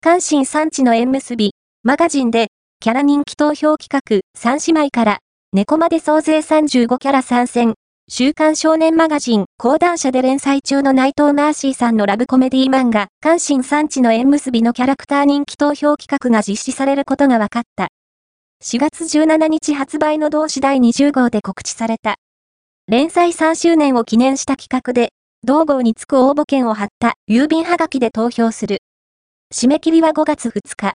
関心産地の縁結び、マガジンで、キャラ人気投票企画、三姉妹から、猫まで総勢35キャラ参戦。週刊少年マガジン、講談社で連載中の内藤マーシーさんのラブコメディ漫画、関心産地の縁結びのキャラクター人気投票企画が実施されることが分かった。4月17日発売の同誌第20号で告知された。連載3周年を記念した企画で、同号につく応募券を貼った郵便はがきで投票する。締め切りは5月2日。